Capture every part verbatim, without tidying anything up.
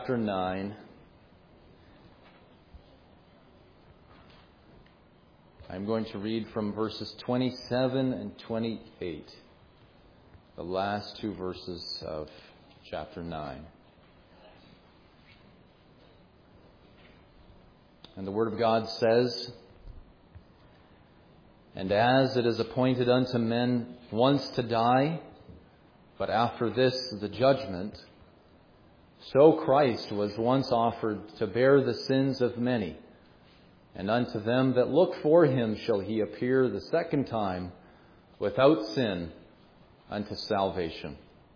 Chapter nine. I'm going to read from verses twenty-seven and twenty-eight, the last two verses of chapter nine. And the Word of God says, "And as it is appointed unto men once to die, but after this the judgment, so Christ was once offered to bear the sins of many, and unto them that look for him shall he appear the second time without sin unto salvation."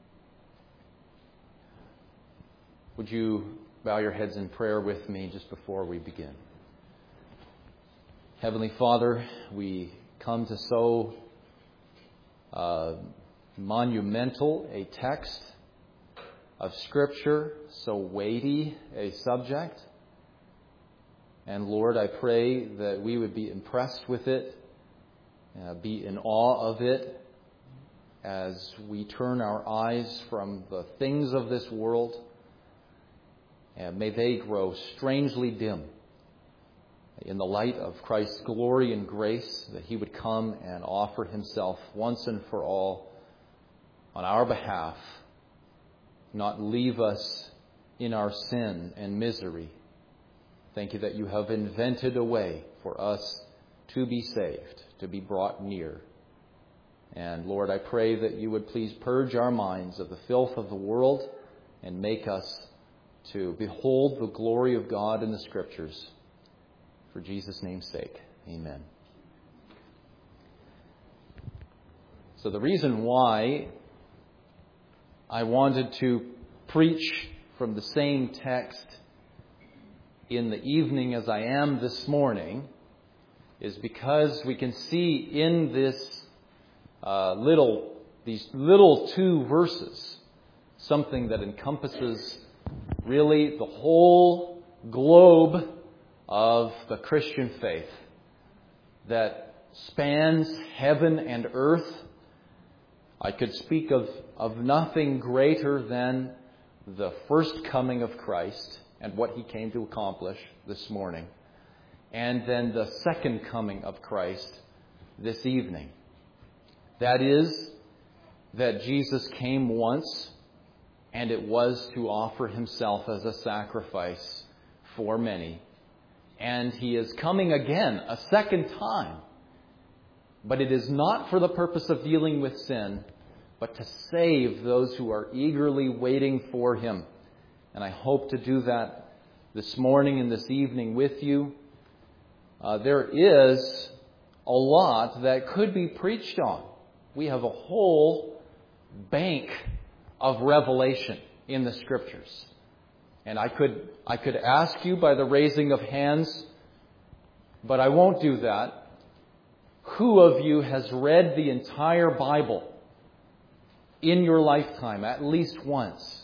Would you bow your heads in prayer with me just before we begin? Heavenly Father, we come to so uh, monumental a text of Scripture, so weighty a subject. And Lord, I pray that we would be impressed with it, uh, be in awe of it, as we turn our eyes from the things of this world, and may they grow strangely dim in the light of Christ's glory and grace, that He would come and offer Himself once and for all on our behalf, not leave us in our sin and misery. Thank you that you have invented a way for us to be saved, to be brought near. And Lord, I pray that you would please purge our minds of the filth of the world and make us to behold the glory of God in the Scriptures. For Jesus' name's sake, amen. So the reason why I wanted to preach from the same text in the evening as I am this morning is because we can see in this uh, little, these little two verses, something that encompasses really the whole globe of the Christian faith, that spans heaven and earth. I could speak of, of nothing greater than the first coming of Christ and what He came to accomplish this morning, and then the second coming of Christ this evening. That is, that Jesus came once, and it was to offer Himself as a sacrifice for many. And He is coming again, a second time. But it is not for the purpose of dealing with sin, but to save those who are eagerly waiting for Him. And I hope to do that this morning and this evening with you. Uh, there is a lot that could be preached on. We have a whole bank of revelation in the Scriptures. And I could, I could ask you by the raising of hands, but I won't do that. Who of you has read the entire Bible in your lifetime, at least once,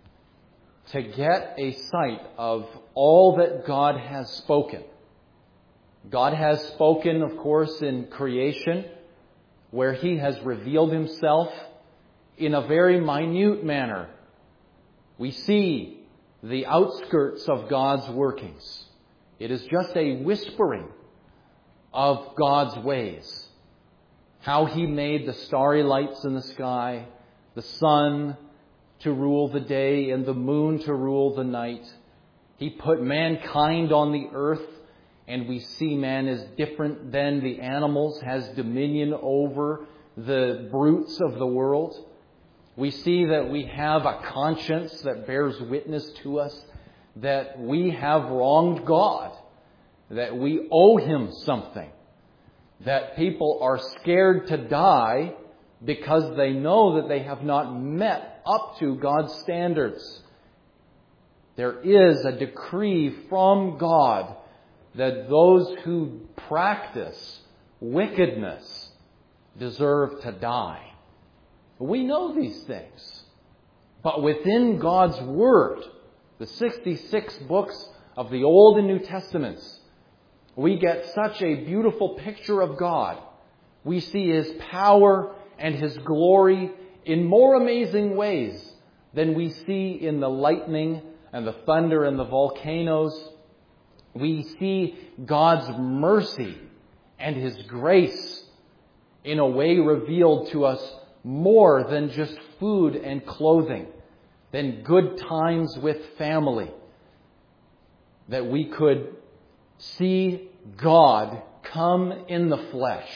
to get a sight of all that God has spoken? God has spoken, of course, in creation, where He has revealed Himself in a very minute manner. We see the outskirts of God's workings. It is just a whispering of God's ways. How He made the starry lights in the sky, the sun to rule the day and the moon to rule the night. He put mankind on the earth, and we see man is different than the animals, has dominion over the brutes of the world. We see that we have a conscience that bears witness to us that we have wronged God, that we owe Him something, that people are scared to die because they know that they have not met up to God's standards. There is a decree from God that those who practice wickedness deserve to die. We know these things. But within God's Word, the sixty-six books of the Old and New Testaments, we get such a beautiful picture of God. We see His power and His glory in more amazing ways than we see in the lightning and the thunder and the volcanoes. We see God's mercy and His grace in a way revealed to us more than just food and clothing, than good times with family. That we could see God come in the flesh.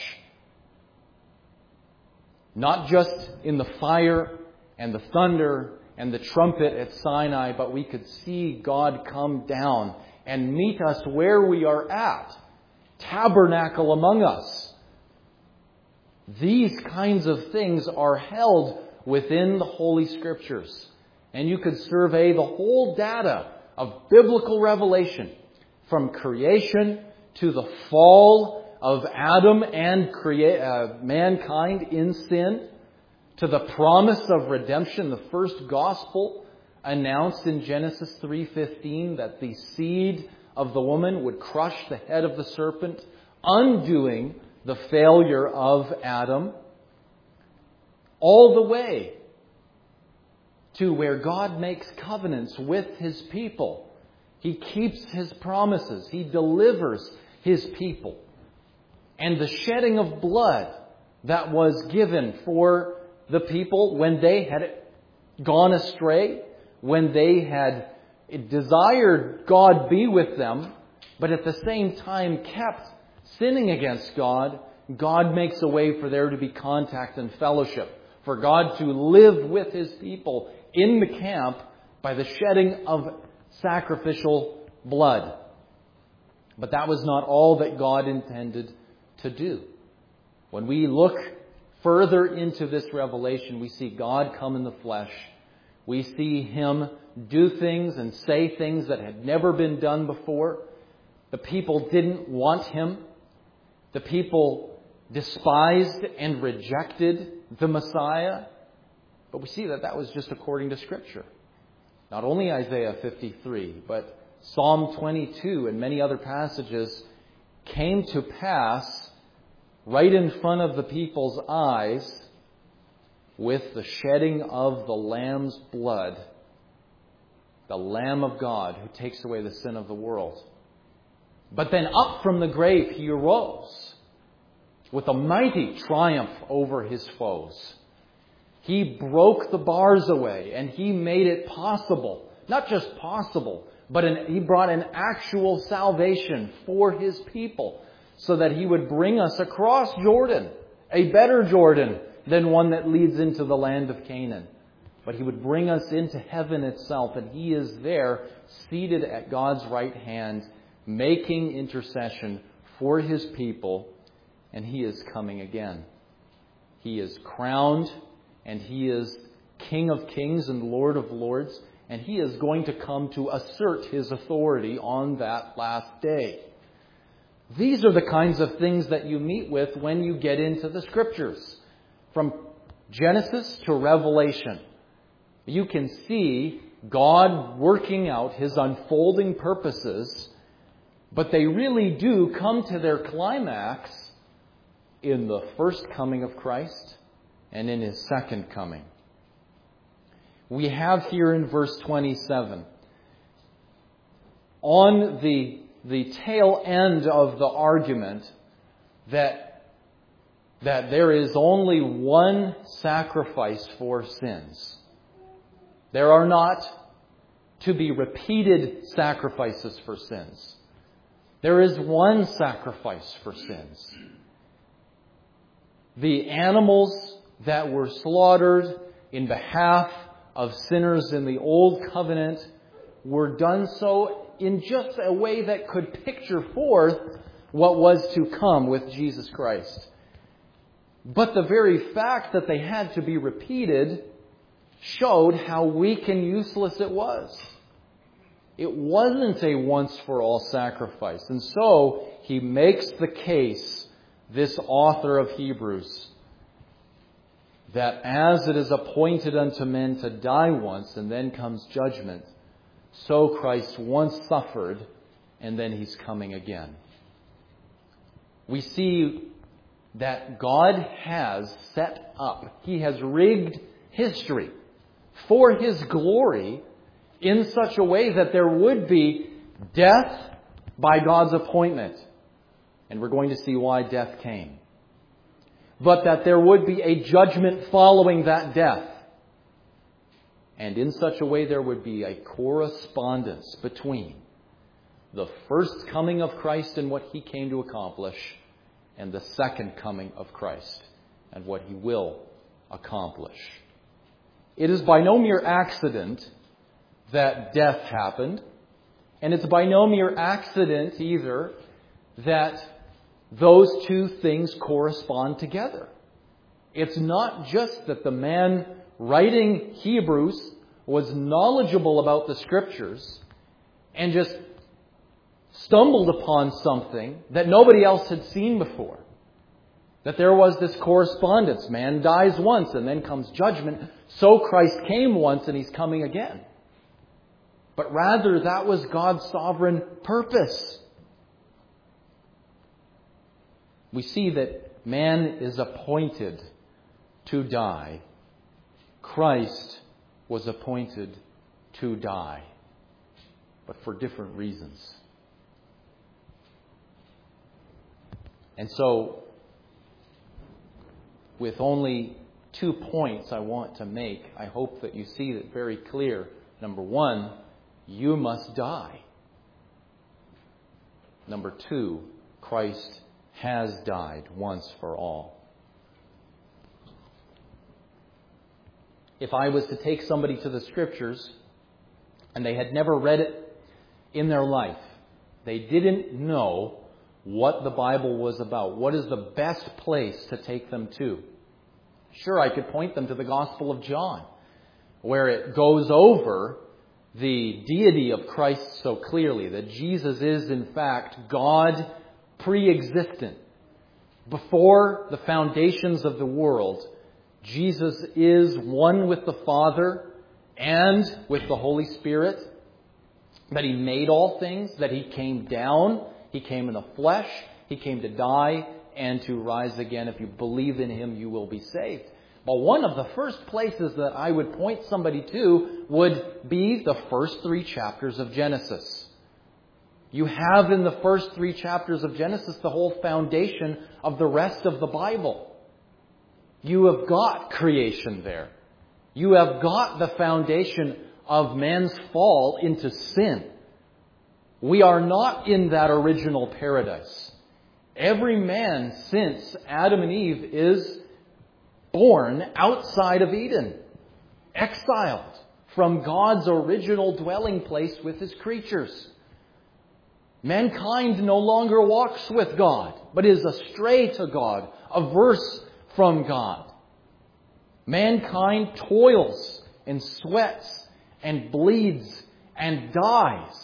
Not just in the fire and the thunder and the trumpet at Sinai, but we could see God come down and meet us where we are at. Tabernacle among us. These kinds of things are held within the Holy Scriptures. And you could survey the whole data of biblical revelation from creation to the fall of Adam and crea- uh, mankind in sin, to the promise of redemption, the first gospel announced in Genesis three fifteen that the seed of the woman would crush the head of the serpent, undoing the failure of Adam, all the way to where God makes covenants with His people. He keeps His promises. He delivers His people. And the shedding of blood that was given for the people when they had gone astray, when they had desired God be with them, but at the same time kept sinning against God, God makes a way for there to be contact and fellowship, for God to live with His people in the camp by the shedding of sacrificial blood. But that was not all that God intended to do. When we look further into this revelation, we see God come in the flesh. We see Him do things and say things that had never been done before. The people didn't want Him. The people despised and rejected the Messiah. But we see that that was just according to Scripture. Not only Isaiah fifty-three, but Psalm twenty-two and many other passages came to pass right in front of the people's eyes with the shedding of the Lamb's blood, the Lamb of God who takes away the sin of the world. But then up from the grave He arose with a mighty triumph over His foes. He broke the bars away and He made it possible, not just possible, but an, He brought an actual salvation for His people so that He would bring us across Jordan, a better Jordan than one that leads into the land of Canaan. But He would bring us into heaven itself, and He is there seated at God's right hand, making intercession for His people, and He is coming again. He is crowned, and He is King of kings and Lord of lords, and He is going to come to assert His authority on that last day. These are the kinds of things that you meet with when you get into the Scriptures. From Genesis to Revelation, you can see God working out His unfolding purposes, but they really do come to their climax in the first coming of Christ and in His second coming. We have here in verse twenty-seven, on the, the tail end of the argument that that there is only one sacrifice for sins. There are not to be repeated sacrifices for sins. There is one sacrifice for sins. The animals that were slaughtered in behalf of sinners in the Old Covenant were done so in just a way that could picture forth what was to come with Jesus Christ. But the very fact that they had to be repeated showed how weak and useless it was. It wasn't a once-for-all sacrifice. And so he makes the case, this author of Hebrews, that as it is appointed unto men to die once and then comes judgment, so Christ once suffered and then He's coming again. We see that God has set up, He has rigged history for His glory in such a way that there would be death by God's appointment. And we're going to see why death came. But that there would be a judgment following that death. And in such a way there would be a correspondence between the first coming of Christ and what He came to accomplish, and the second coming of Christ and what He will accomplish. It is by no mere accident that death happened, and it's by no mere accident either that those two things correspond together. It's not just that the man writing Hebrews was knowledgeable about the Scriptures and just stumbled upon something that nobody else had seen before. That there was this correspondence. Man dies once and then comes judgment. So Christ came once and He's coming again. But rather that was God's sovereign purpose. We see that man is appointed to die. Christ was appointed to die, but for different reasons. And so, with only two points I want to make, I hope that you see it very clear. Number one, you must die. Number two, Christ has died once for all. If I was to take somebody to the Scriptures and they had never read it in their life, they didn't know what the Bible was about, what is the best place to take them to? Sure, I could point them to the Gospel of John, where it goes over the deity of Christ so clearly, that Jesus is in fact God pre-existent. Before the foundations of the world, Jesus is one with the Father and with the Holy Spirit, that He made all things, that He came down, He came in the flesh, He came to die and to rise again. If you believe in Him, you will be saved. But one of the first places that I would point somebody to would be the first three chapters of Genesis. You have in the first three chapters of Genesis the whole foundation of the rest of the Bible. You have got creation there. You have got the foundation of man's fall into sin. We are not in that original paradise. Every man since Adam and Eve is born outside of Eden, exiled from God's original dwelling place with His creatures. Mankind no longer walks with God, but is astray to God, averse from God. Mankind toils and sweats and bleeds and dies.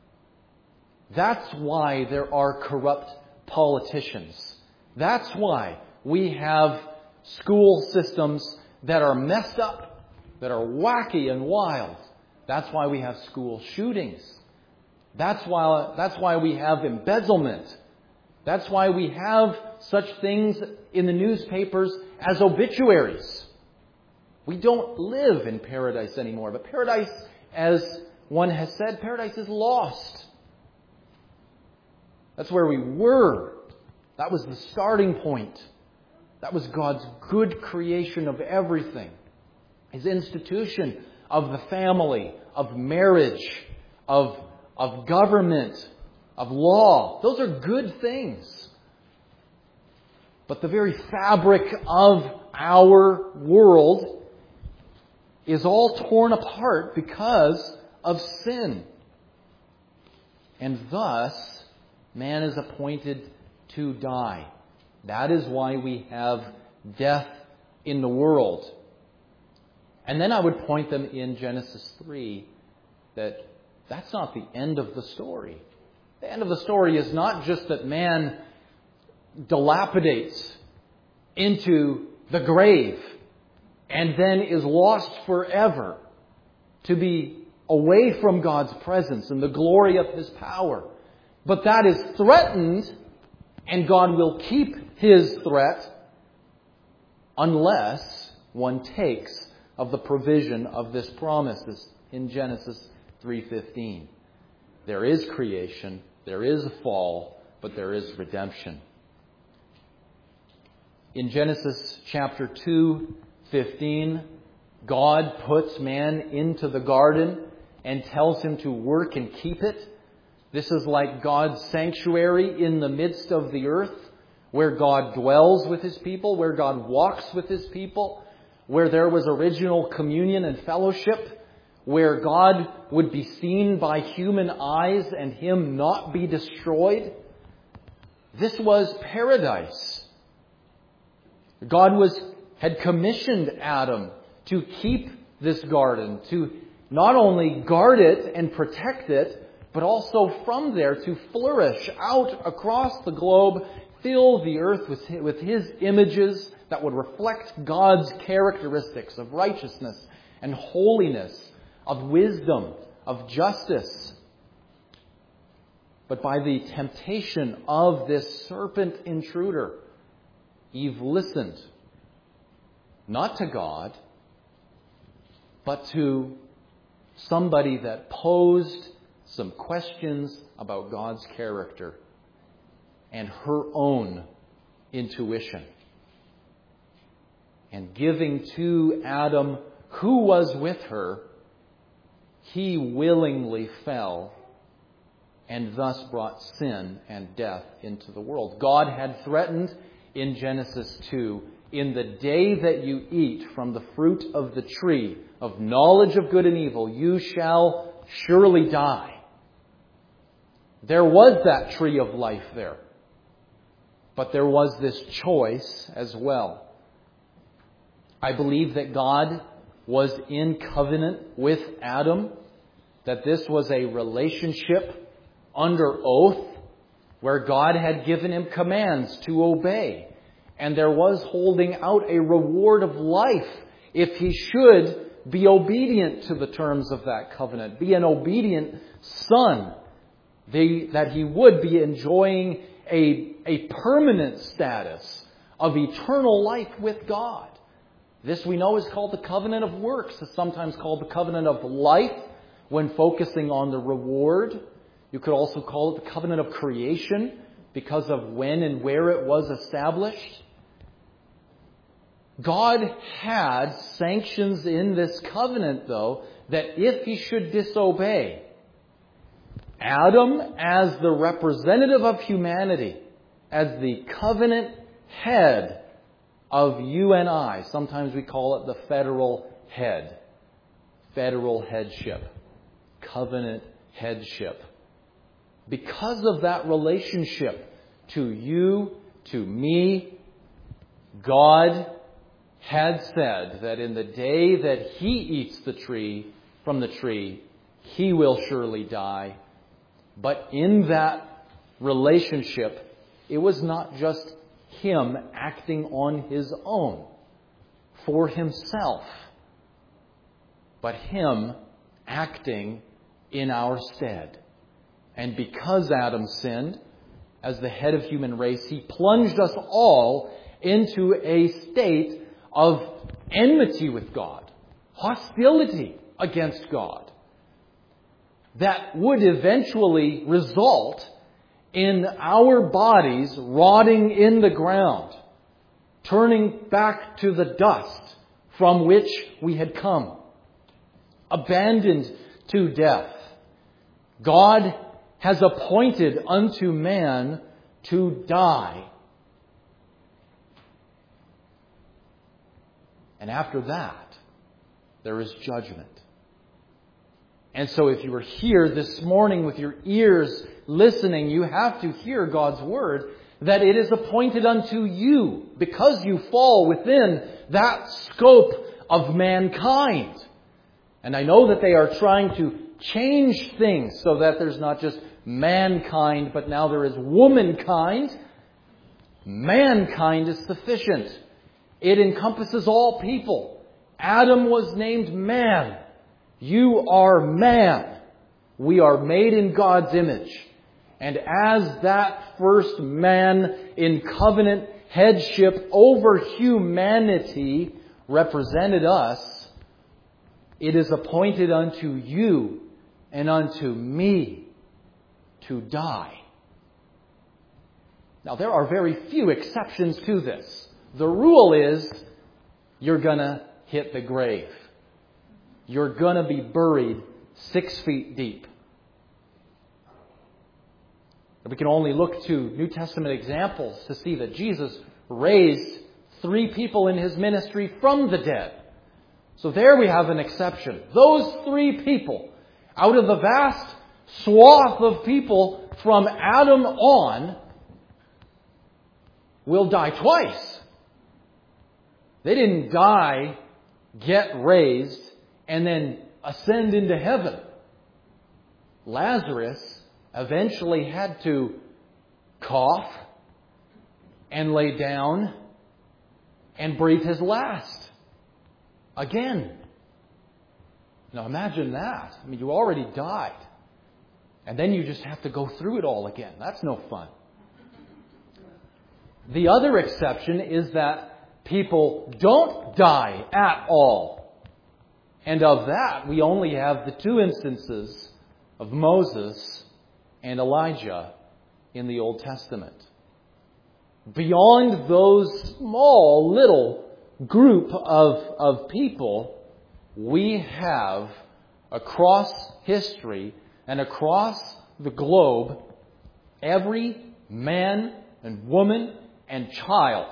That's why there are corrupt politicians. That's why we have school systems that are messed up, that are wacky and wild. That's why we have school shootings. That's why, that's why we have embezzlement. That's why we have such things in the newspapers as obituaries. We don't live in paradise anymore. But paradise, as one has said, paradise is lost. That's where we were. That was the starting point. That was God's good creation of everything. His institution of the family, of marriage, of, of government, of law. Those are good things. But the very fabric of our world is all torn apart because of sin. And thus, man is appointed to die. That is why we have death in the world. And then I would point them in Genesis three that that's not the end of the story. The end of the story is not just that man dilapidates into the grave and then is lost forever to be away from God's presence and the glory of His power. But that is threatened, and God will keep His threat unless one takes of the provision of this promise in Genesis three fifteen. There is creation, there is a fall, but there is redemption. In Genesis chapter two fifteen, God puts man into the garden and tells him to work and keep it. This is like God's sanctuary in the midst of the earth, where God dwells with His people, where God walks with His people, where there was original communion and fellowship, where God would be seen by human eyes and Him not be destroyed. This was paradise. God was had commissioned Adam to keep this garden, to not only guard it and protect it, but also from there to flourish out across the globe, fill the earth with, with His images that would reflect God's characteristics of righteousness and holiness, of wisdom, of justice. But by the temptation of this serpent intruder, Eve listened, not to God, but to somebody that posed some questions about God's character and her own intuition. And giving to Adam, who was with her, he willingly fell and thus brought sin and death into the world. God had threatened in Genesis two, in the day that you eat from the fruit of the tree of knowledge of good and evil, you shall surely die. There was that tree of life there. But there was this choice as well. I believe that God was in covenant with Adam, that this was a relationship under oath where God had given him commands to obey. And there was holding out a reward of life if he should be obedient to the terms of that covenant, be an obedient son, they, that he would be enjoying a, a permanent status of eternal life with God. This we know is called the covenant of works. It's sometimes called the covenant of life when focusing on the reward. You could also call it the covenant of creation because of when and where it was established. God had sanctions in this covenant, though, that if he should disobey, Adam, as the representative of humanity, as the covenant head of you and I, sometimes we call it the federal head, federal headship, covenant headship. Because of that relationship to you, to me, God had said that in the day that he eats the tree from the tree, he will surely die. But in that relationship, it was not just him acting on his own for himself, but him acting in our stead. And because Adam sinned, as the head of human race, he plunged us all into a state of enmity with God, hostility against God, that would eventually result in our bodies rotting in the ground, turning back to the dust from which we had come, abandoned to death. God has appointed unto man to die. And after that, there is judgment. And so if you were here this morning with your ears listening, you have to hear God's word that it is appointed unto you because you fall within that scope of mankind. And I know that they are trying to change things so that there's not just mankind, but now there is womankind. Mankind is sufficient. It encompasses all people. Adam was named man. You are man. We are made in God's image. And as that first man in covenant headship over humanity represented us, it is appointed unto you and unto me to die. Now, there are very few exceptions to this. The rule is you're going to hit the grave. You're going to be buried six feet deep. We can only look to New Testament examples to see that Jesus raised three people in His ministry from the dead. So there we have an exception. Those three people, out of the vast swath of people from Adam on, will die twice. They didn't die, get raised, and then ascend into heaven. Lazarus eventually had to cough and lay down and breathe his last again. Now imagine that. I mean, you already died. And then you just have to go through it all again. That's no fun. The other exception is that people don't die at all. And of that, we only have the two instances of Moses and Elijah in the Old Testament. Beyond those small little group of, of people, we have across history and across the globe every man and woman and child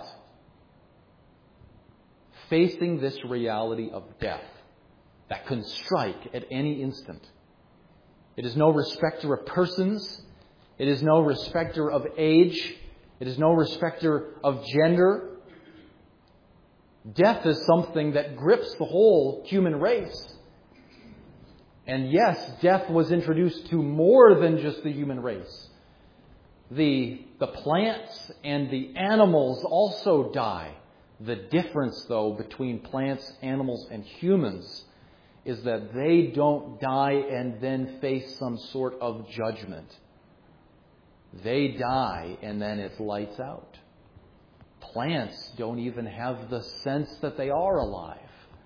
facing this reality of death that can strike at any instant. It is no respecter of persons. It is no respecter of age. It is no respecter of gender. Death is something that grips the whole human race. And yes, death was introduced to more than just the human race. The, the plants and the animals also die. The difference, though, between plants, animals, and humans is that they don't die and then face some sort of judgment. They die and then it's lights out. Plants don't even have the sense that they are alive.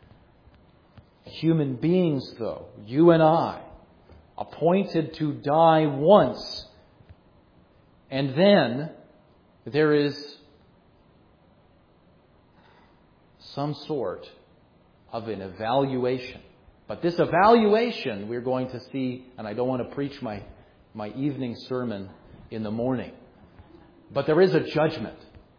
Human beings, though, you and I, appointed to die once, and then there is some sort of an evaluation. But this evaluation we're going to see, and I don't want to preach my, my evening sermon in the morning, but there is a judgment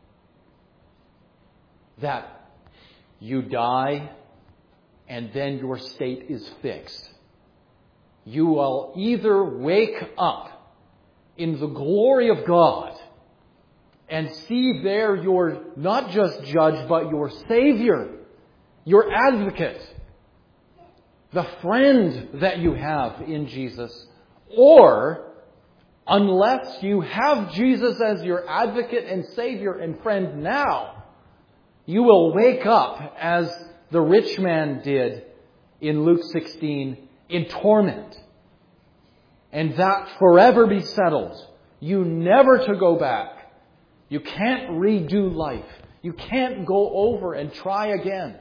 that you die and then your state is fixed. You will either wake up in the glory of God and see there your not just judge, but your Savior, your advocate, the friend that you have in Jesus. Or, unless you have Jesus as your advocate and Savior and friend now, you will wake up as the rich man did in Luke sixteen in torment. And that forever be settled. You never to go back. You can't redo life. You can't go over and try again.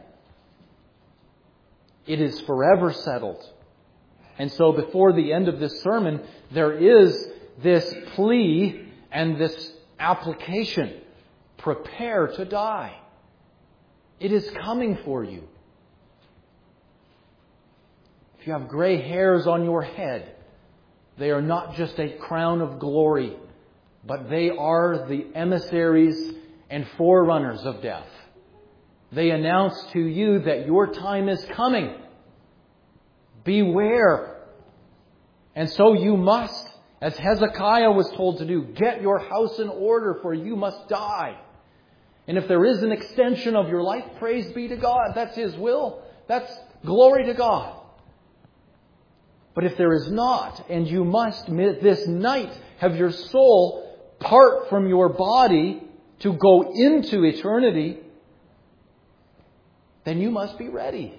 It is forever settled. And so before the end of this sermon, there is this plea and this application. Prepare to die. It is coming for you. If you have gray hairs on your head, they are not just a crown of glory, but they are the emissaries and forerunners of death. They announce to you that your time is coming. Beware. And so you must, as Hezekiah was told to do, get your house in order, for you must die. And if there is an extension of your life, praise be to God. That's His will. That's glory to God. But if there is not, and you must this night have your soul part from your body to go into eternity, then you must be ready.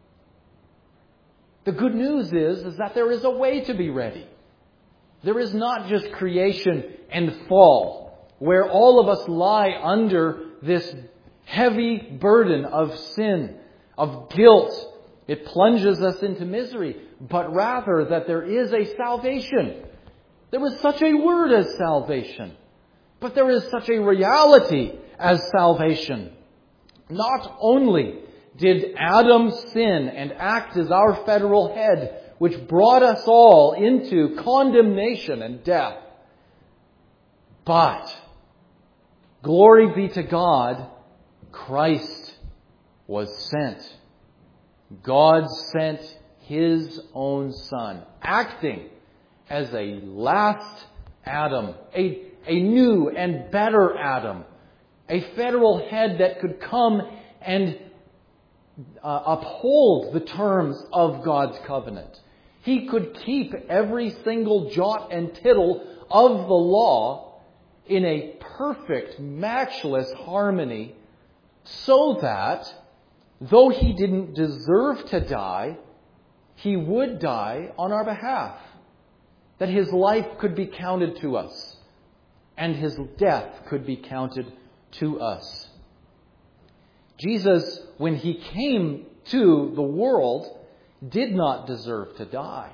The good news is, is that there is a way to be ready. There is not just creation and fall, where all of us lie under this heavy burden of sin, of guilt. It plunges us into misery. but rather that there is a salvation. There is such a word as salvation, but there is such a reality as salvation. Not only did Adam sin and act as our federal head, which brought us all into condemnation and death, but, glory be to God, Christ was sent. God sent His own Son, acting as a last Adam, a, a new and better Adam, a federal head that could come and uh, uphold the terms of God's covenant. He could keep every single jot and tittle of the law in a perfect, matchless harmony, so that, though He didn't deserve to die, He would die on our behalf. That His life could be counted to us, and His death could be counted to us. Jesus, when He came to the world, did not deserve to die.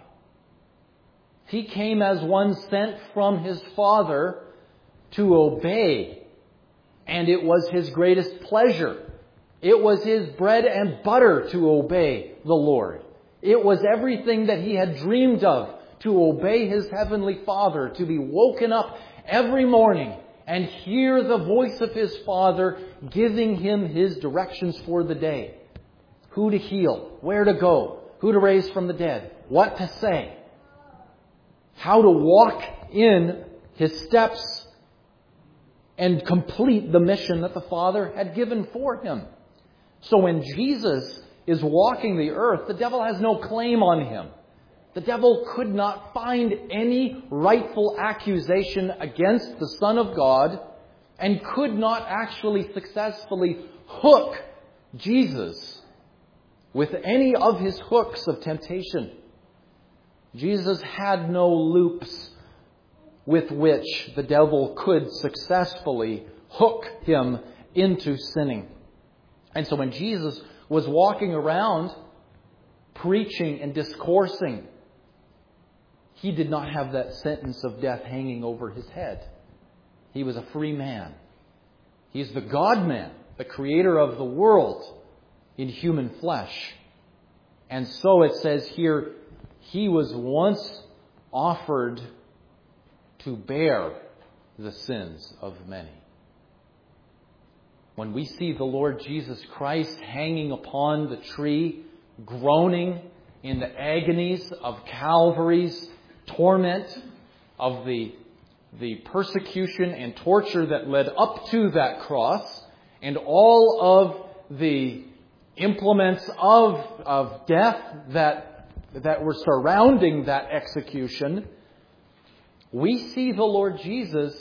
He came as one sent from His Father to obey, and it was His greatest pleasure. It was His bread and butter to obey the Lord. It was everything that He had dreamed of, to obey His Heavenly Father, to be woken up every morning and hear the voice of His Father giving Him His directions for the day. Who to heal, where to go, who to raise from the dead, what to say, how to walk in His steps and complete the mission that the Father had given for Him. So when Jesus is walking the earth, the devil has no claim on Him. The devil could not find any rightful accusation against the Son of God, and could not actually successfully hook Jesus with any of his hooks of temptation. Jesus had no loops with which the devil could successfully hook Him into sinning. And so when Jesus was walking around preaching and discoursing, He did not have that sentence of death hanging over His head. He was a free man. He's the God-man, the creator of the world in human flesh. And so it says here, He was once offered to bear the sins of many. When we see the Lord Jesus Christ hanging upon the tree, groaning in the agonies of Calvary's torment, of the, the persecution and torture that led up to that cross, and all of the implements of, of death that, that were surrounding that execution, we see the Lord Jesus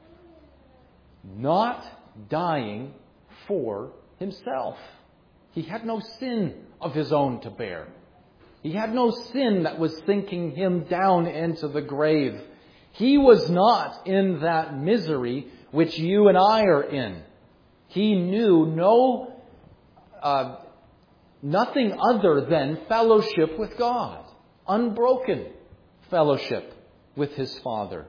not dying for Himself. He had no sin of His own to bear. He had no sin that was sinking Him down into the grave. He was not in that misery which you and I are in. He knew no, uh, nothing other than fellowship with God. Unbroken fellowship with His Father.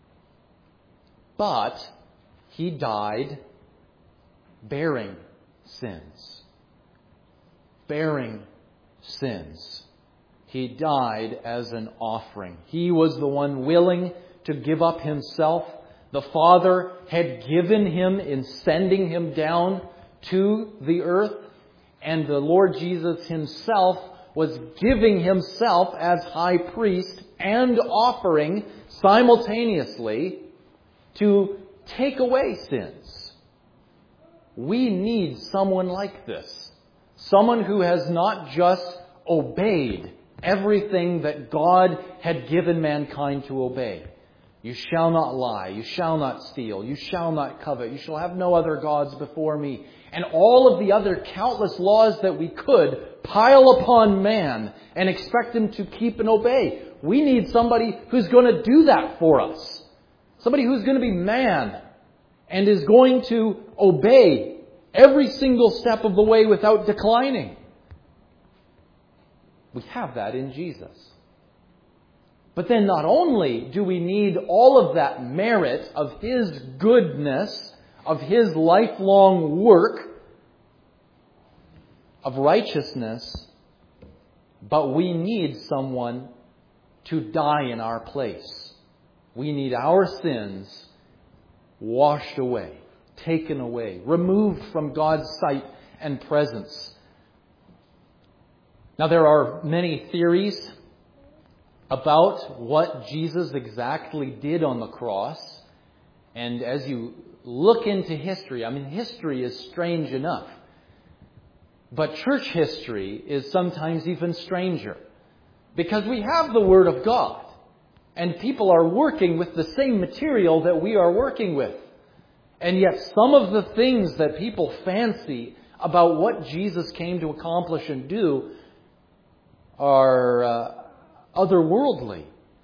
But He died bearing sins. Bearing sins. He died as an offering. He was the one willing to give up Himself. The Father had given Him in sending Him down to the earth. And the Lord Jesus Himself was giving Himself as high priest and offering simultaneously to take away sins. We need someone like this. Someone who has not just obeyed everything that God had given mankind to obey. You shall not lie. You shall not steal. You shall not covet. You shall have no other gods before me. And all of the other countless laws that we could pile upon man and expect him to keep and obey. We need somebody who's going to do that for us. Somebody who's going to be man and is going to obey every single step of the way without declining. We have that in Jesus. But then not only do we need all of that merit of His goodness, of His lifelong work of righteousness, but we need someone to die in our place. We need our sins washed away, taken away, removed from God's sight and presence. Now, there are many theories about what Jesus exactly did on the cross. And as you look into history, I mean, history is strange enough. But church history is sometimes even stranger. Because we have the Word of God. And people are working with the same material that we are working with. And yet some of the things that people fancy about what Jesus came to accomplish and do are uh, otherworldly.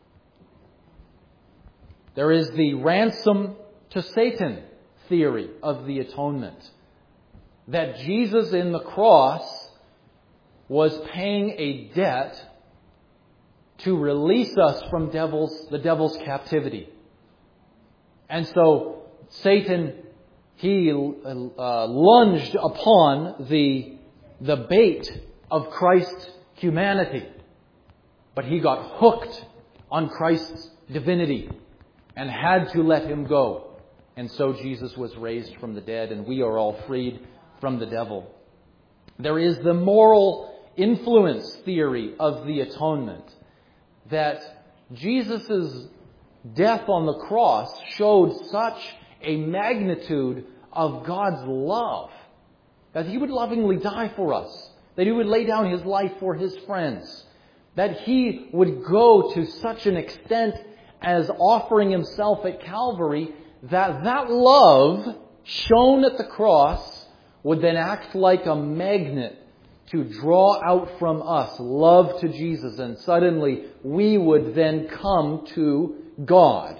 There is the ransom to Satan theory of the atonement. That Jesus in the cross was paying a debt to release us from devil's, the devil's captivity. And so Satan, he uh, lunged upon the, the bait of Christ's humanity. But he got hooked on Christ's divinity and had to let him go. And so Jesus was raised from the dead, and we are all freed from the devil. There is the moral influence theory of the atonement, that Jesus' death on the cross showed such a magnitude of God's love that He would lovingly die for us, that He would lay down His life for His friends, that He would go to such an extent as offering Himself at Calvary, that that love shown at the cross would then act like a magnet to draw out from us love to Jesus. And suddenly we would then come to God.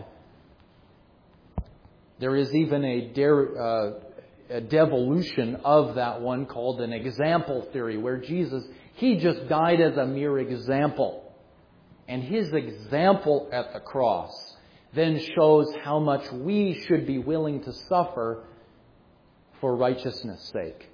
There is even a, de- uh, a devolution of that one called an example theory, where Jesus, He just died as a mere example. And His example at the cross then shows how much we should be willing to suffer for righteousness' sake.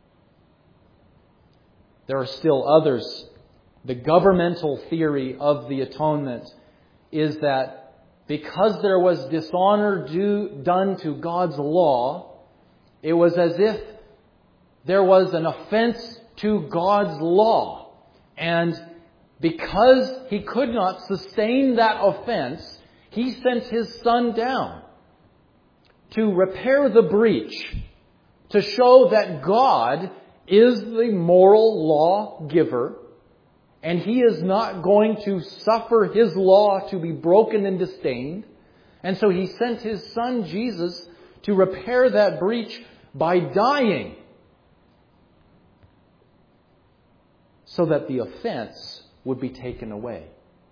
There are still others. The governmental theory of the atonement is that because there was dishonor due, done to God's law, it was as if there was an offense to God's law. And because He could not sustain that offense, He sent His Son down to repair the breach, to show that God is the moral law giver, and He is not going to suffer His law to be broken and disdained. And so He sent His Son, Jesus, to repair that breach by dying, so that the offense would be taken away.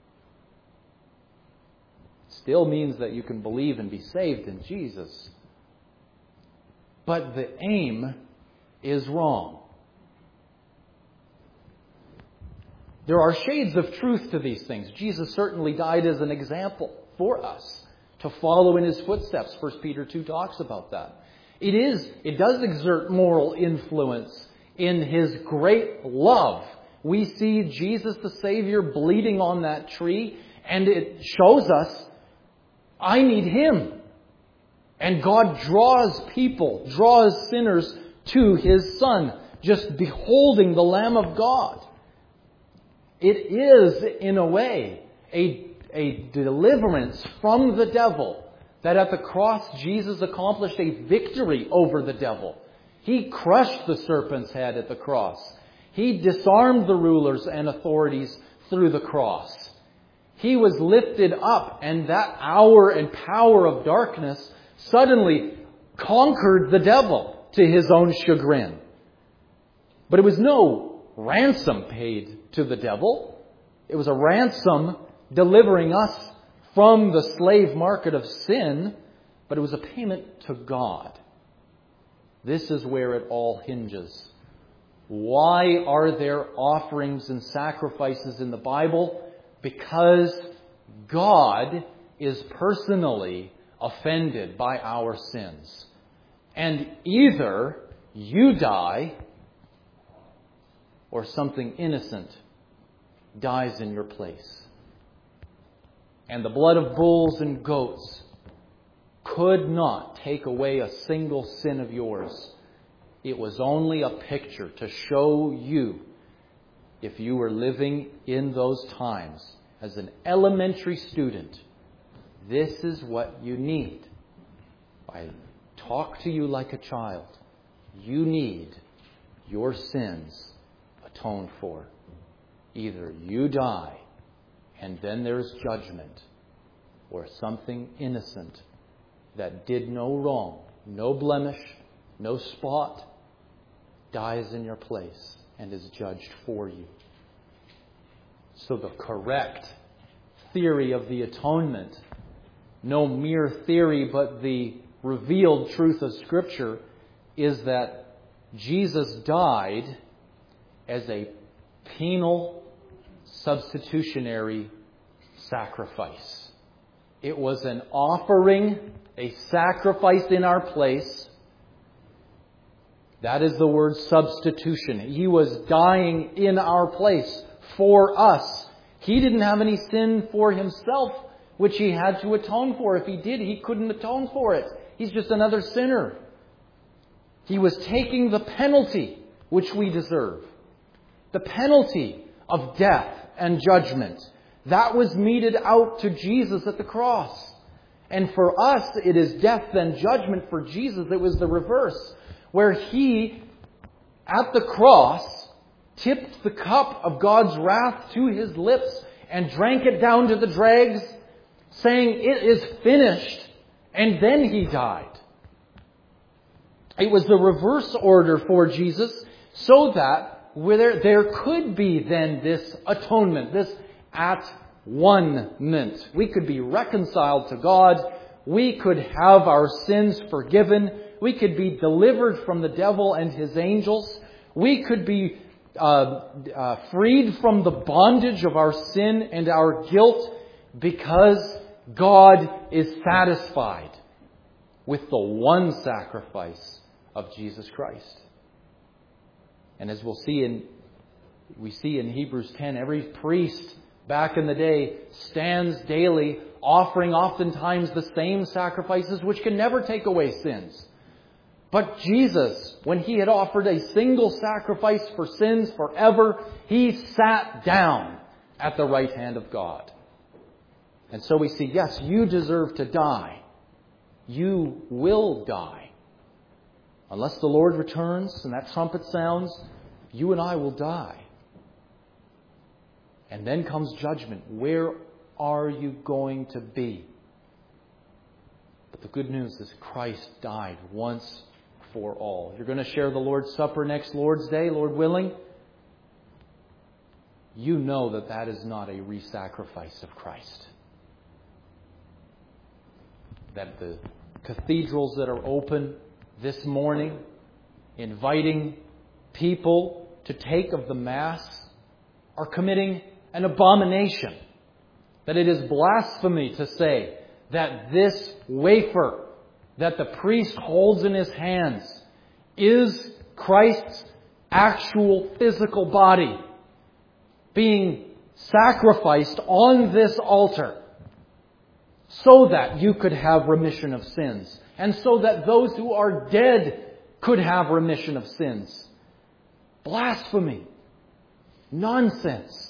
Still means that you can believe and be saved in Jesus. But the aim is wrong. There are shades of truth to these things. Jesus certainly died as an example for us to follow in His footsteps. First Peter two talks about that. It is, it does exert moral influence in His great love. We see Jesus the Savior bleeding on that tree, and it shows us, I need Him. And God draws people, draws sinners to His Son, just beholding the Lamb of God. It is, in a way, a, a deliverance from the devil, that at the cross Jesus accomplished a victory over the devil. He crushed the serpent's head at the cross. He disarmed the rulers and authorities through the cross. He was lifted up, and that hour and power of darkness suddenly conquered the devil to his own chagrin. But it was no ransom paid to the devil. It was a ransom delivering us from the slave market of sin, but it was a payment to God. This is where it all hinges. Why are there offerings and sacrifices in the Bible? Because God is personally offended by our sins. And either you die or something innocent dies in your place. And the blood of bulls and goats could not take away a single sin of yours. It was only a picture to show you, if you were living in those times as an elementary student, this is what you need. I talk to you like a child. You need your sins atoned for. Either you die and then there's judgment, or something innocent that did no wrong, no blemish, no spot, dies in your place and is judged for you. So the correct theory of the atonement, no mere theory but the revealed truth of Scripture, is that Jesus died as a penal substitutionary sacrifice. It was an offering, a sacrifice in our place. That is the word substitution. He was dying in our place for us. He didn't have any sin for himself, which he had to atone for. If he did, he couldn't atone for it. He's just another sinner. He was taking the penalty which we deserve. The penalty of death and judgment. That was meted out to Jesus at the cross. And for us, it is death then judgment. For Jesus, it was the reverse. Where he, at the cross, tipped the cup of God's wrath to his lips and drank it down to the dregs, saying, "It is finished." And then he died. It was the reverse order for Jesus, so that where there could be then this atonement, this at-one-ment. We could be reconciled to God. We could have our sins forgiven. We could be delivered from the devil and his angels. We could be uh, uh, freed from the bondage of our sin and our guilt, because God is satisfied with the one sacrifice of Jesus Christ. And as we'll see in we see in Hebrews ten, every priest back in the day stands daily offering oftentimes the same sacrifices which can never take away sins. But Jesus, when he had offered a single sacrifice for sins forever, he sat down at the right hand of God. And so we see, yes, you deserve to die. You will die. Unless the Lord returns and that trumpet sounds, you and I will die. And then comes judgment. Where are you going to be? But the good news is Christ died once for all. You're going to share the Lord's Supper next Lord's Day, Lord willing. You know that that is not a re-sacrifice of Christ. That the cathedrals that are open this morning, inviting people to take of the Mass, are committing an abomination. That it is blasphemy to say that this wafer that the priest holds in his hands is Christ's actual physical body being sacrificed on this altar so that you could have remission of sins, and so that those who are dead could have remission of sins. Blasphemy. Nonsense.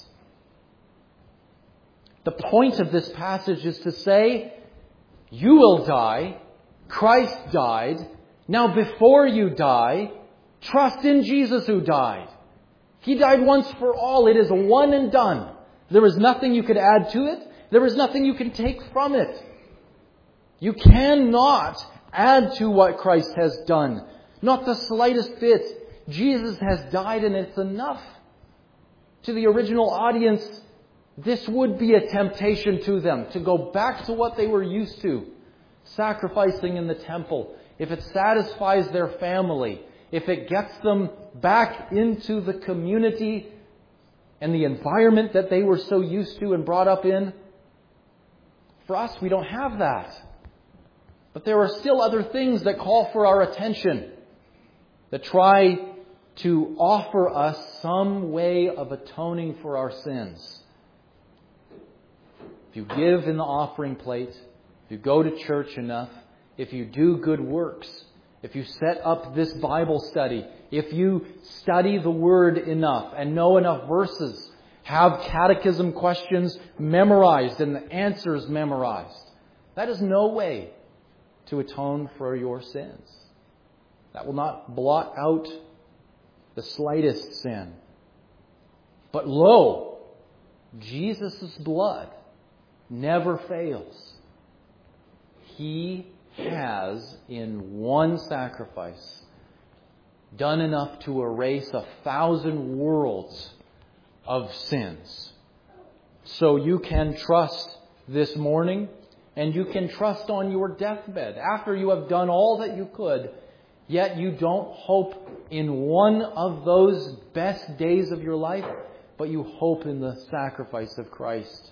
The point of this passage is to say, you will die. Christ died. Now before you die, trust in Jesus who died. He died once for all. It is one and done. There is nothing you could add to it. There is nothing you can take from it. You cannot add to what Christ has done. Not the slightest bit. Jesus has died and it's enough. To the original audience, this would be a temptation to them to go back to what they were used to. Sacrificing in the temple. If it satisfies their family, if it gets them back into the community and the environment that they were so used to and brought up in. For us, we don't have that. But there are still other things that call for our attention, that try to offer us some way of atoning for our sins. If you give in the offering plate, if you go to church enough, if you do good works, if you set up this Bible study, if you study the Word enough and know enough verses, have catechism questions memorized and the answers memorized, that is no way to atone for your sins. That will not blot out the slightest sin. But lo, Jesus' blood never fails. He has, in one sacrifice, done enough to erase a thousand worlds of sins. So you can trust this morning, and you can trust on your deathbed, after you have done all that you could, yet you don't hope in one of those best days of your life, but you hope in the sacrifice of Christ.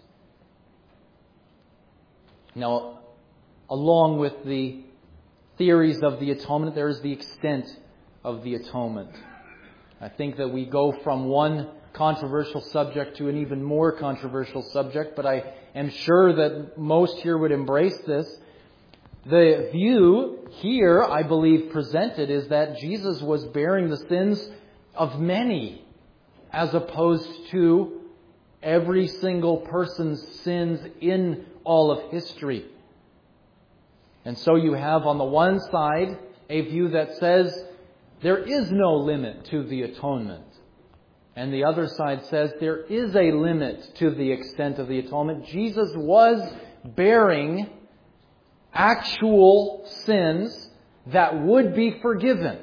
Now, along with the theories of the atonement, there is the extent of the atonement. I think that we go from one controversial subject to an even more controversial subject, but I am sure that most here would embrace this. The view here, I believe, presented is that Jesus was bearing the sins of many, as opposed to every single person's sins in all of history. And so you have on the one side a view that says there is no limit to the atonement. And the other side says there is a limit to the extent of the atonement. Jesus was bearing actual sins that would be forgiven.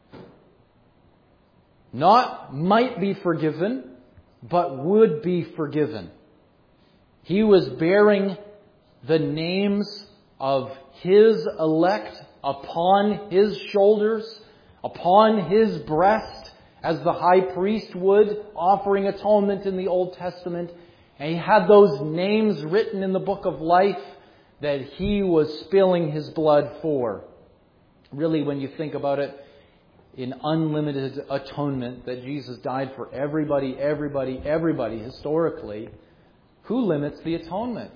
Not might be forgiven, but would be forgiven. He was bearing the names of His elect upon His shoulders, upon His breast, as the high priest would, offering atonement in the Old Testament. And He had those names written in the book of life that He was spilling His blood for. Really, when you think about it, in unlimited atonement, that Jesus died for everybody, everybody, everybody, historically, who limits the atonement?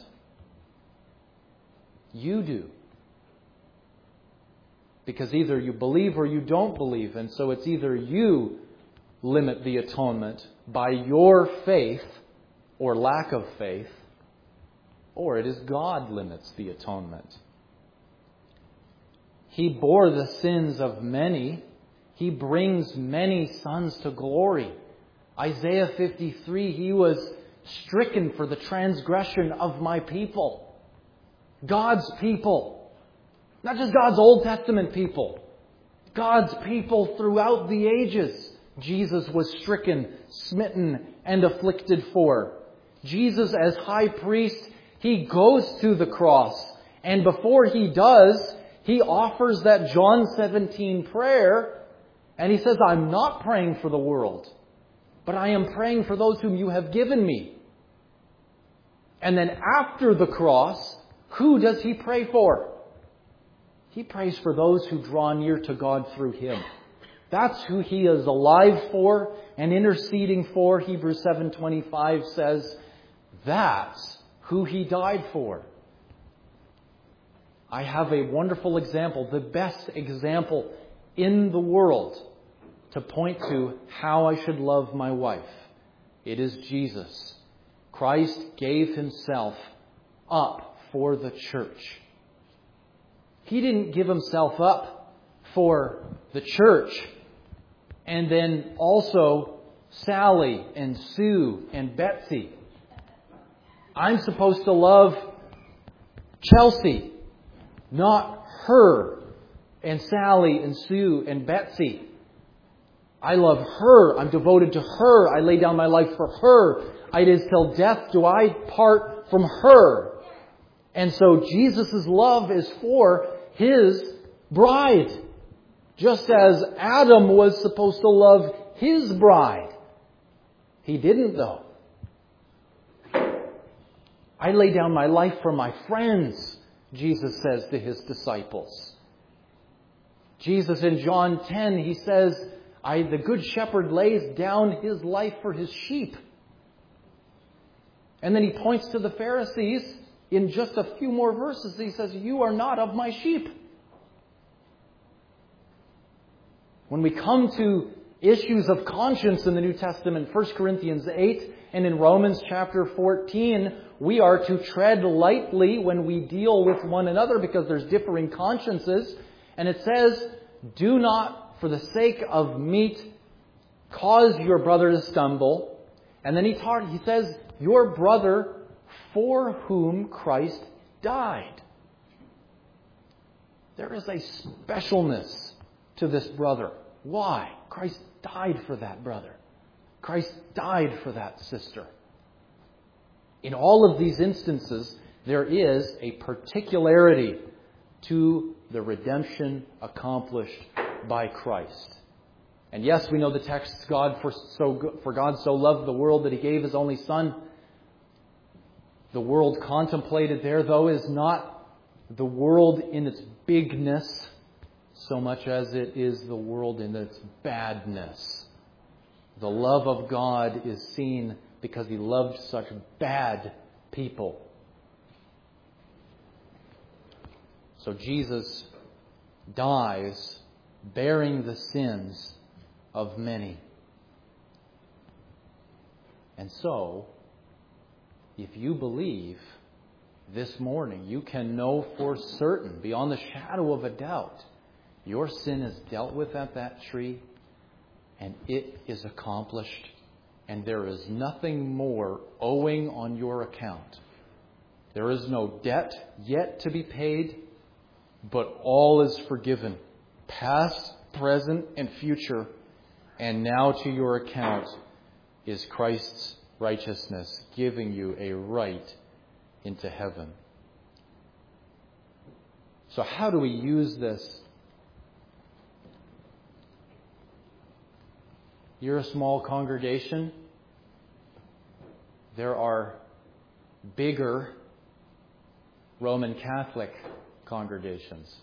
You do. Because either you believe or you don't believe. And so it's either you limit the atonement by your faith or lack of faith, or it is God limits the atonement. He bore the sins of many. He brings many sons to glory. Isaiah fifty-three, He was stricken for the transgression of my people. God's people. Not just God's Old Testament people. God's people throughout the ages. Jesus was stricken, smitten, and afflicted for. Jesus, as high priest, He goes to the cross. And before He does, He offers that John seventeen prayer. And He says, I'm not praying for the world, but I am praying for those whom you have given me. And then after the cross, who does He pray for? He prays for those who draw near to God through Him. That's who He is alive for and interceding for. Hebrews seven twenty-five says, that's who He died for. I have a wonderful example, the best example in the world to point to how I should love my wife. It is Jesus. Christ gave Himself up for the church. He didn't give Himself up for the church and then also Sally and Sue and Betsy. I'm supposed to love Chelsea, not her and Sally and Sue and Betsy. I love her. I'm devoted to her. I lay down my life for her. It is till death do I part from her. And so Jesus' love is for His bride. Just as Adam was supposed to love his bride. He didn't, though. I lay down my life for my friends, Jesus says to his disciples. Jesus in John ten, he says, I, the good shepherd lays down his life for his sheep. And then he points to the Pharisees in just a few more verses. He says, you are not of my sheep. When we come to issues of conscience in the New Testament, First Corinthians eight and in Romans chapter fourteen, we are to tread lightly when we deal with one another because there's differing consciences. And it says, do not, for the sake of meat, cause your brother to stumble. And then he, taught, he says, your brother for whom Christ died. There is a specialness to this brother. Why? Christ died for that brother. Christ died for that sister. In all of these instances, there is a particularity to the redemption accomplished by Christ. And yes, we know the text, God for so for God so loved the world that he gave his only Son. The world contemplated there, though, is not the world in its bigness so much as it is the world in its badness. The love of God is seen because he loved such bad people. So Jesus dies bearing the sins of many. And so, if you believe this morning, you can know for certain, beyond the shadow of a doubt, your sin is dealt with at that tree, and it is accomplished, and there is nothing more owing on your account. There is no debt yet to be paid, but all is forgiven, past, present, and future, and now to your account is Christ's righteousness, giving you a right into heaven. So how do we use this? You're a small congregation. There are bigger Roman Catholic congregations.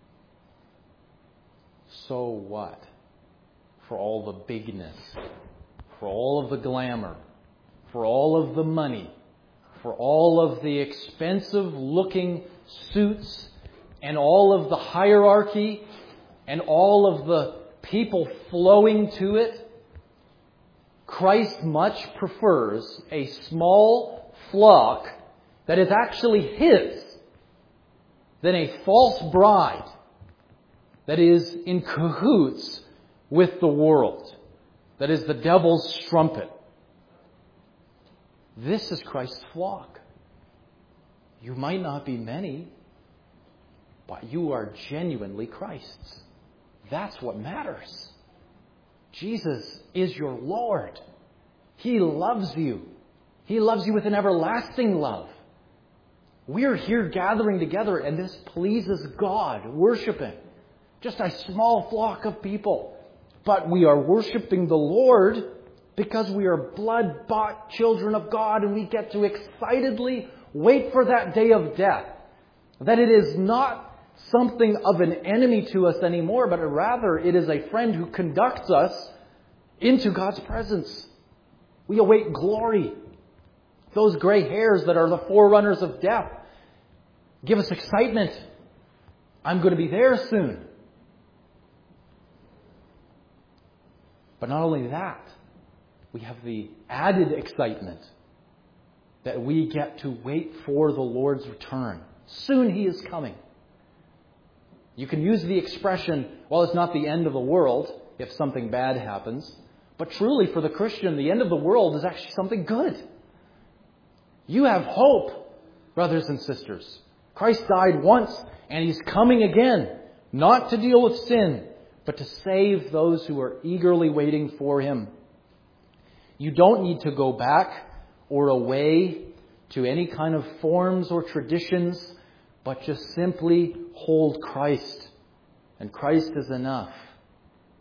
So what? For all the bigness, for all of the glamour, for all of the money, for all of the expensive looking suits and all of the hierarchy and all of the people flowing to it, Christ much prefers a small flock that is actually his than a false bride that is in cahoots with the world, that is the devil's strumpet. This is Christ's flock. You might not be many, but you are genuinely Christ's. That's what matters. Jesus is your Lord. He loves you. He loves you with an everlasting love. We're here gathering together, and this pleases God, worshiping. Just a small flock of people. But we are worshiping the Lord because we are blood-bought children of God, and we get to excitedly wait for that day of death. That it is not something of an enemy to us anymore, but rather it is a friend who conducts us into God's presence. We await glory. Those gray hairs that are the forerunners of death give us excitement. I'm going to be there soon. But not only that, we have the added excitement that we get to wait for the Lord's return. Soon He is coming. You can use the expression, well, it's not the end of the world if something bad happens. But truly, for the Christian, the end of the world is actually something good. You have hope, brothers and sisters. Christ died once, and He's coming again, not to deal with sin, but to save those who are eagerly waiting for Him. You don't need to go back or away to any kind of forms or traditions, but just simply hold Christ. And Christ is enough.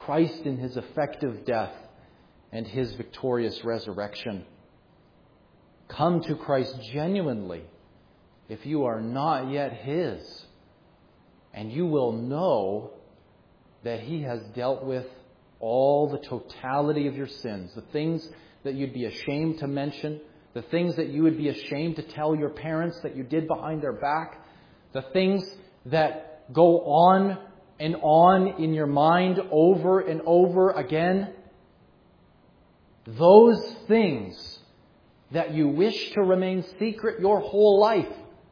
Christ in His effective death and His victorious resurrection. Come to Christ genuinely if you are not yet His, and you will know that He has dealt with all the totality of your sins, the things that you'd be ashamed to mention, the things that you would be ashamed to tell your parents that you did behind their back, the things that go on and on in your mind over and over again. Those things that you wish to remain secret your whole life,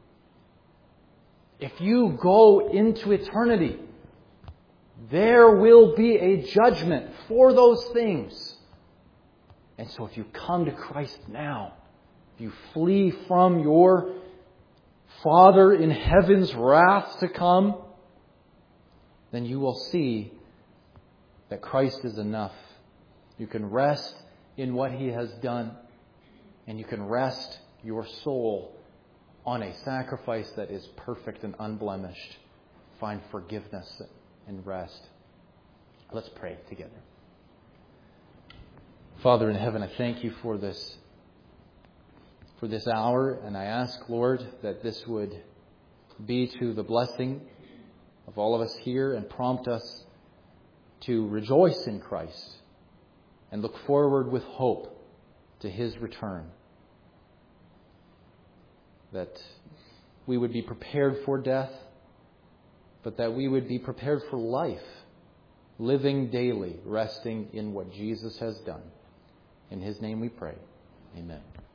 if you go into eternity, there will be a judgment for those things. And so if you come to Christ now, if you flee from your Father in heaven's wrath to come, then you will see that Christ is enough. You can rest in what He has done, and you can rest your soul on a sacrifice that is perfect and unblemished. Find forgiveness and rest. Let's pray together. Father in heaven, I thank You for this, for this hour, and I ask, Lord, that this would be to the blessing of all of us here and prompt us to rejoice in Christ and look forward with hope to His return. That we would be prepared for death, but that we would be prepared for life, living daily, resting in what Jesus has done. In His name we pray. Amen.